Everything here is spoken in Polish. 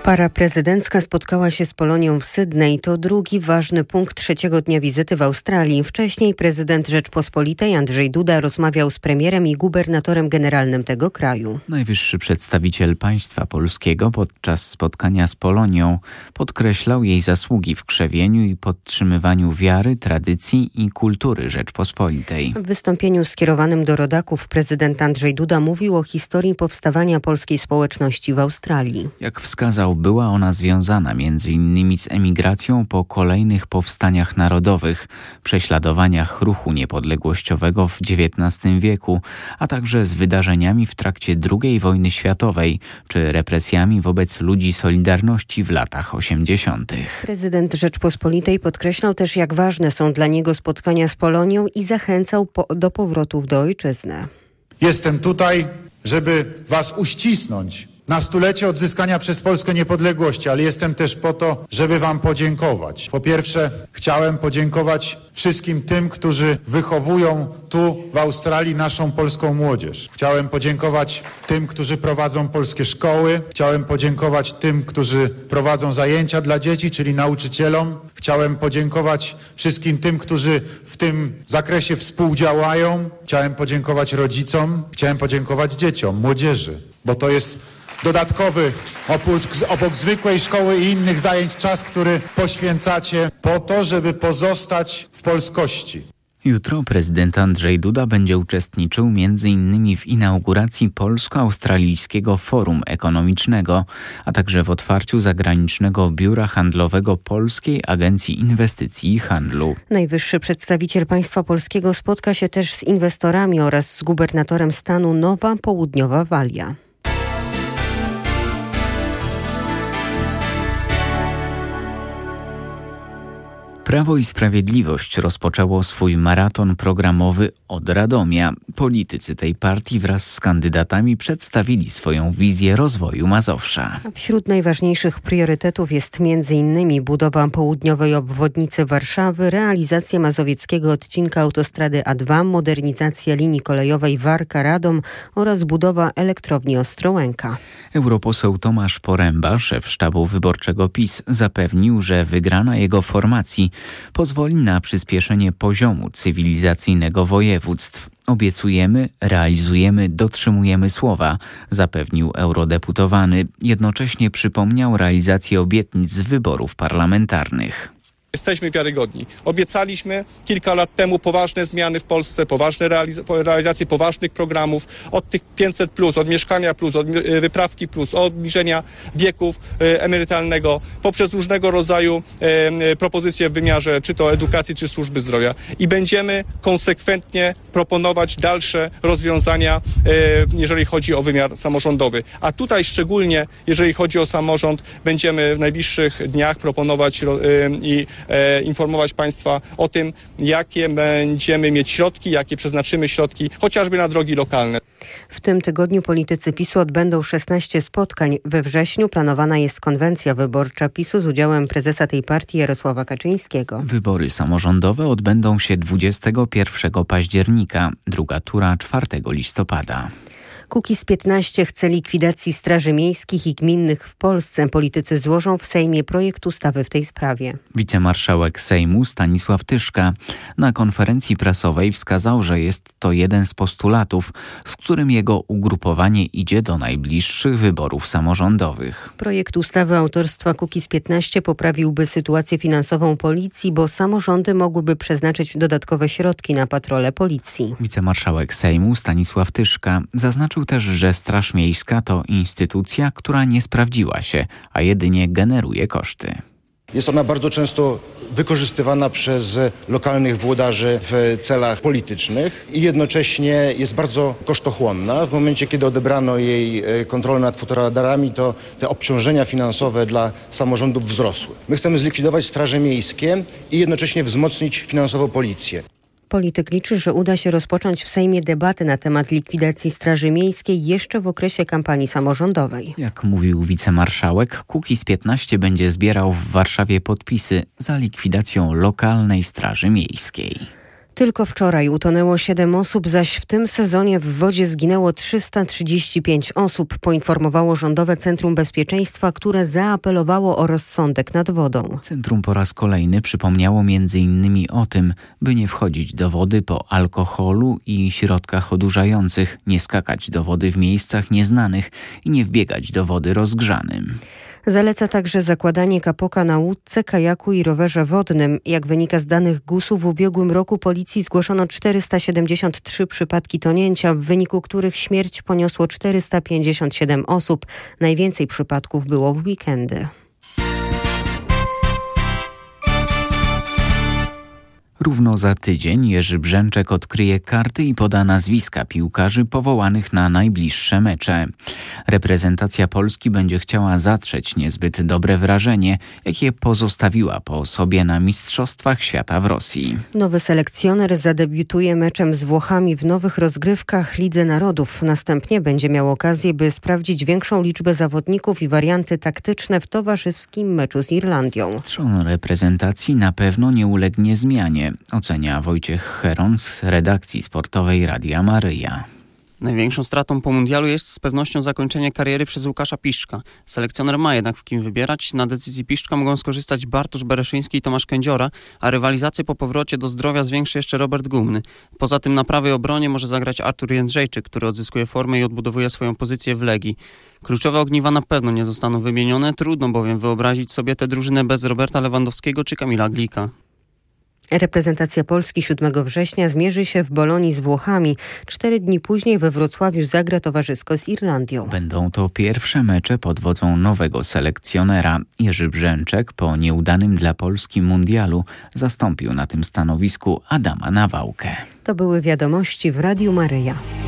Para prezydencka spotkała się z Polonią w Sydney. To drugi ważny punkt trzeciego dnia wizyty w Australii. Wcześniej prezydent Rzeczpospolitej Andrzej Duda rozmawiał z premierem i gubernatorem generalnym tego kraju. Najwyższy przedstawiciel państwa polskiego podczas spotkania z Polonią podkreślał jej zasługi w krzewieniu i podtrzymywaniu wiary, tradycji i kultury Rzeczpospolitej. W wystąpieniu skierowanym do rodaków prezydent Andrzej Duda mówił o historii powstawania polskiej społeczności w Australii. Jak wskazał, była ona związana m.in. z emigracją po kolejnych powstaniach narodowych, prześladowaniach ruchu niepodległościowego w XIX wieku, a także z wydarzeniami w trakcie II wojny światowej czy represjami wobec ludzi Solidarności w latach 80. Prezydent Rzeczpospolitej podkreślał też, jak ważne są dla niego spotkania z Polonią i zachęcał do powrotów do ojczyzny. Jestem tutaj, żeby was uścisnąć na stulecie odzyskania przez Polskę niepodległości, ale jestem też po to, żeby wam podziękować. Po pierwsze, chciałem podziękować wszystkim tym, którzy wychowują tu w Australii naszą polską młodzież. Chciałem podziękować tym, którzy prowadzą polskie szkoły. Chciałem podziękować tym, którzy prowadzą zajęcia dla dzieci, czyli nauczycielom. Chciałem podziękować wszystkim tym, którzy w tym zakresie współdziałają. Chciałem podziękować rodzicom. Chciałem podziękować dzieciom, młodzieży, bo to jest dodatkowy, obok zwykłej szkoły i innych zajęć, czas, który poświęcacie po to, żeby pozostać w polskości. Jutro prezydent Andrzej Duda będzie uczestniczył m.in. w inauguracji Polsko-Australijskiego Forum Ekonomicznego, a także w otwarciu zagranicznego biura handlowego Polskiej Agencji Inwestycji i Handlu. Najwyższy przedstawiciel państwa polskiego spotka się też z inwestorami oraz z gubernatorem stanu Nowa Południowa Walia. Prawo i Sprawiedliwość rozpoczęło swój maraton programowy od Radomia. Politycy tej partii wraz z kandydatami przedstawili swoją wizję rozwoju Mazowsza. Wśród najważniejszych priorytetów jest m.in. budowa południowej obwodnicy Warszawy, realizacja mazowieckiego odcinka autostrady A2, modernizacja linii kolejowej Warka-Radom oraz budowa elektrowni Ostrołęka. Europoseł Tomasz Poręba, szef sztabu wyborczego PiS, zapewnił, że wygrana jego formacji pozwoli na przyspieszenie poziomu cywilizacyjnego województw. Obiecujemy, realizujemy, dotrzymujemy słowa, zapewnił eurodeputowany. Jednocześnie przypomniał realizację obietnic z wyborów parlamentarnych. Jesteśmy wiarygodni. Obiecaliśmy kilka lat temu poważne zmiany w Polsce, poważne realizację poważnych programów, od tych 500+, od Mieszkania+, od Wyprawki+, od obniżenia wieków emerytalnego, poprzez różnego rodzaju propozycje w wymiarze czy to edukacji, czy służby zdrowia. I będziemy konsekwentnie proponować dalsze rozwiązania, jeżeli chodzi o wymiar samorządowy. A tutaj szczególnie, jeżeli chodzi o samorząd, będziemy w najbliższych dniach proponować i informować Państwa o tym, jakie będziemy mieć środki, jakie przeznaczymy środki, chociażby na drogi lokalne. W tym tygodniu politycy PiS-u odbędą 16 spotkań. We wrześniu planowana jest konwencja wyborcza PiS-u z udziałem prezesa tej partii Jarosława Kaczyńskiego. Wybory samorządowe odbędą się 21 października, druga tura 4 listopada. Kukiz 15 chce likwidacji straży miejskich i gminnych w Polsce. Politycy złożą w Sejmie projekt ustawy w tej sprawie. Wicemarszałek Sejmu Stanisław Tyszka na konferencji prasowej wskazał, że jest to jeden z postulatów, z którym jego ugrupowanie idzie do najbliższych wyborów samorządowych. Projekt ustawy autorstwa Kukiz 15 poprawiłby sytuację finansową policji, bo samorządy mogłyby przeznaczyć dodatkowe środki na patrole policji. Wicemarszałek Sejmu Stanisław Tyszka zaznaczył też, że Straż Miejska to instytucja, która nie sprawdziła się, a jedynie generuje koszty. Jest ona bardzo często wykorzystywana przez lokalnych włodarzy w celach politycznych i jednocześnie jest bardzo kosztochłonna. W momencie, kiedy odebrano jej kontrolę nad fotoradarami, to te obciążenia finansowe dla samorządów wzrosły. My chcemy zlikwidować straże miejskie i jednocześnie wzmocnić finansowo policję. Polityk liczy, że uda się rozpocząć w Sejmie debatę na temat likwidacji Straży Miejskiej jeszcze w okresie kampanii samorządowej. Jak mówił wicemarszałek, Kukiz 15 będzie zbierał w Warszawie podpisy za likwidacją lokalnej Straży Miejskiej. Tylko wczoraj utonęło 7 osób, zaś w tym sezonie w wodzie zginęło 335 osób, poinformowało Rządowe Centrum Bezpieczeństwa, które zaapelowało o rozsądek nad wodą. Centrum po raz kolejny przypomniało m.in. o tym, by nie wchodzić do wody po alkoholu i środkach odurzających, nie skakać do wody w miejscach nieznanych i nie wbiegać do wody rozgrzanym. Zaleca także zakładanie kapoka na łódce, kajaku i rowerze wodnym. Jak wynika z danych GUS-u, w ubiegłym roku policji zgłoszono 473 przypadki tonięcia, w wyniku których śmierć poniosło 457 osób. Najwięcej przypadków było w weekendy. Równo za tydzień Jerzy Brzęczek odkryje karty i poda nazwiska piłkarzy powołanych na najbliższe mecze. Reprezentacja Polski będzie chciała zatrzeć niezbyt dobre wrażenie, jakie pozostawiła po sobie na Mistrzostwach Świata w Rosji. Nowy selekcjoner zadebiutuje meczem z Włochami w nowych rozgrywkach Lidze Narodów. Następnie będzie miał okazję, by sprawdzić większą liczbę zawodników i warianty taktyczne w towarzyskim meczu z Irlandią. Trzon reprezentacji na pewno nie ulegnie zmianie, ocenia Wojciech Heron z redakcji sportowej Radia Maryja. Największą stratą po mundialu jest z pewnością zakończenie kariery przez Łukasza Piszczka. Selekcjoner ma jednak w kim wybierać. Na decyzji Piszczka mogą skorzystać Bartosz Bereszyński i Tomasz Kędziora, a rywalizację po powrocie do zdrowia zwiększy jeszcze Robert Gumny. Poza tym na prawej obronie może zagrać Artur Jędrzejczyk, który odzyskuje formę i odbudowuje swoją pozycję w Legii. Kluczowe ogniwa na pewno nie zostaną wymienione, trudno bowiem wyobrazić sobie tę drużynę bez Roberta Lewandowskiego czy Kamila Glika. Reprezentacja Polski 7 września zmierzy się w Bolonii z Włochami. 4 dni później we Wrocławiu zagra towarzysko z Irlandią. Będą to pierwsze mecze pod wodzą nowego selekcjonera. Jerzy Brzęczek po nieudanym dla Polski mundialu zastąpił na tym stanowisku Adama Nawałkę. To były wiadomości w Radiu Maryja.